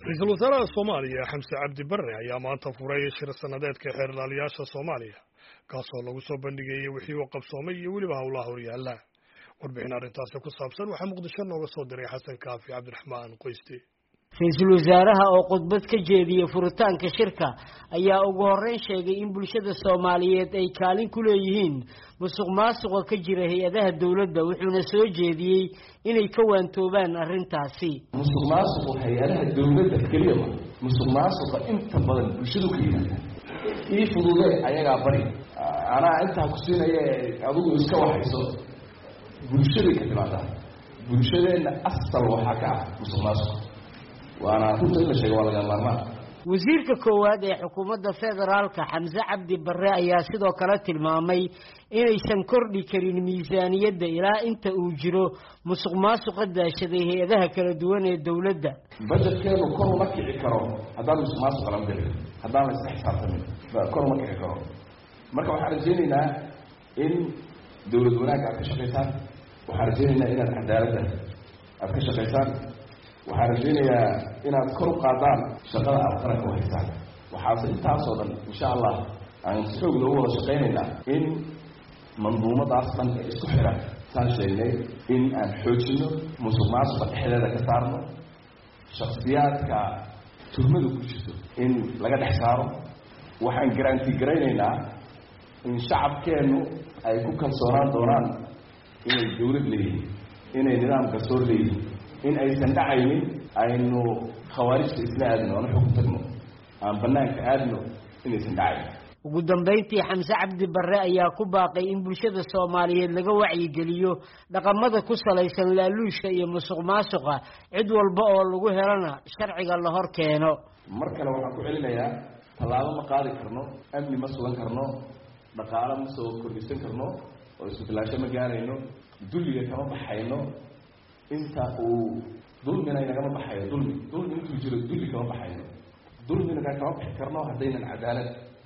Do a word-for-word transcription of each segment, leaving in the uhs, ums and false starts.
رئيس الوزراء الصومالي حمزة عبد بري ayaa maanta furay shir sanadeedka xeerlaaliyaasha Soomaaliya kaasoo lagu soo bandhigay wixii uu qabsoomay iyo waliba hawlaha horyaala warbixin arrintaas ku saabsan waxa Muqdisho nooga soo diray Xasan Kaafi Cabdiraxmaan Qoyste ra'iisul wasaaraha oo khudbad ka jeediyay furitaanka shirka ayaa ugu horeyn sheegay in bulshada Soomaaliyeed ay kaalin ku leeyihiin musuqmaasuqa ka jira hay'adaha dawladda wuxuuna soo jeediyay inay ka waantoobaan arrintaasi musuqmaasuqa hay'adaha dawladda kaliya musuqmaasuqa inta badan bulshadu ka yiraahdo ii fududay ayaga bari ana inta ku siinaya adigu iska waxayso bulshada ka timaada bulshadeena asal waxa ka musuqmaasuqa وانا كنت اقول شيء والله ما wasiirka koowaad ee xukuumadda federaalka Xamza Cabdi Barre ayaa sidoo kale tilmaamay inaysan kordhi karin miisaaniyadda ilaa inta uu jiro musuqmaasuqa daashaday hay'adaha kala duwan ee dawladda budgetkeenu kor uma kici karo haddaan musuqmaasuq la gelin haddaan la isxsaabtamin kor uma kici karo marka waxaan rajaynaynaa in dawlad wanaag aad ka shaqaysaan waxaan rajaynaynaa inaad cadaaladda aad ka shaqaysaan waxaan rajaynayaa inaad kor u qaadaan shaqada aad qaranka u haysaan waxaase intaasoo dhan insha allah aan xoog loogu wada shaqaynaynaa in manduumadaas dhan ee isku xiran saan sheegnay in aan xoojino musuqmaasuqa dhexdeeda ka saarno shakhsiyaadka tuhmadu ku jirto in laga dhex saaro waxaan garanti garaynaynaa in shacabkeennu ay ku kalsoonaan doonaan inay dawlad leeyihiin inay nidaam garsoor leeyihiin in aysan dhacaynin aynu khawaarijta isla aadno aan xog tagno aan banaanka aadno inaysan dhacayn ugu dambeyntii Xamza Cabdi Barre ayaa ku baaqay in bulshada Soomaaliyeed laga wacyi geliyo dhaqamada ku salaysan laaluushka iyo musuqmaasuqa cid walba oo lagu helana sharciga la hor keeno mar kale waxaan ku celinayaa talaabo ma qaadi karno amni ma sugan karno dhaqaale ma soo kordhisan karno oo isku filaasho ma gaarayno dulliga kama baxayno inta uu dulmina inagama baxayo dulmi dulmi intuu jiro dulli kama baxayo dulmina kama baxi karno haddaynan cadaalad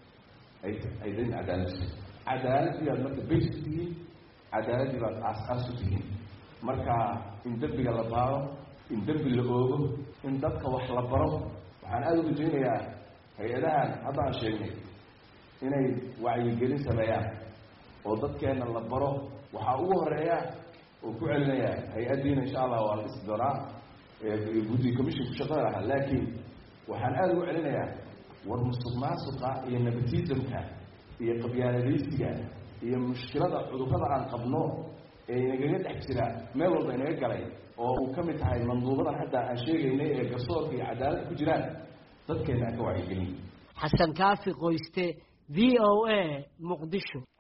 ay aydan cadaalad cadaalad iyo marka basic cadaalad iyo aas-aas u tihiin marka in dambiga la baaro in dambi la oogo in dadka wax la baro waxaan aad u rajaynayaa hay-adahan haddaan sheegnay inay wacyigelin sameeyaan oo dadkeena la baro waxaa ugu horeeya وكل علينا هيئتنا إن شاء الله والاستدراء بدي كمشي في شغلها لكن وحنقول علينا والمسؤماسقة هي نبتيزم كان هي قبيلة ليسيا هي مشكلة عدوكها عن قبناه هي جنيت احتراء ما هو بين الجري وكم تهاي منظومة حتى أشياء إنه قصور في عدالة كجيران تذكرنا كوعي جنين حسن كافي قويسته في أو إيه مقدشو